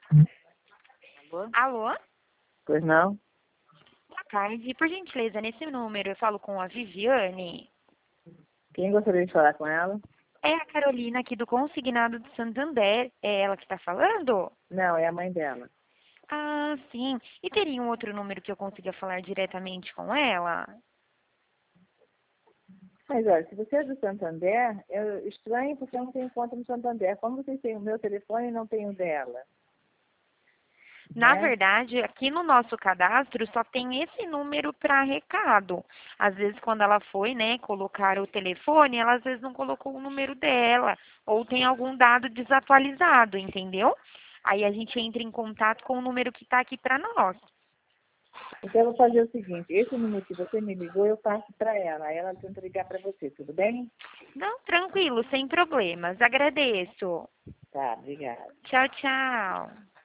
Alô? Alô? Pois não? Boa tarde. Por gentileza, nesse número eu falo com a Viviane. Quem gostaria de falar com ela? É a Carolina aqui do Consignado do Santander. É ela que está falando? Não, é a mãe dela. Ah, sim. E teria um outro número que eu consiga falar diretamente com ela? Mas olha, se você é do Santander, é estranho porque eu não tenho conta no Santander. Como vocês têm o meu telefone e não tem o dela? Na Né? verdade, aqui no nosso cadastro só tem esse número para recado. Às vezes, quando ela foi, né, colocar o telefone, ela às vezes não colocou o número dela, ou tem algum dado desatualizado, entendeu? Aí a gente entra em contato com o número que está aqui para nós. Então eu vou fazer o seguinte, esse número que você me ligou, eu passo para ela. Aí ela tenta ligar para você, tudo bem? Não, tranquilo, sem problemas. Agradeço. Tá, obrigada. Tchau, tchau.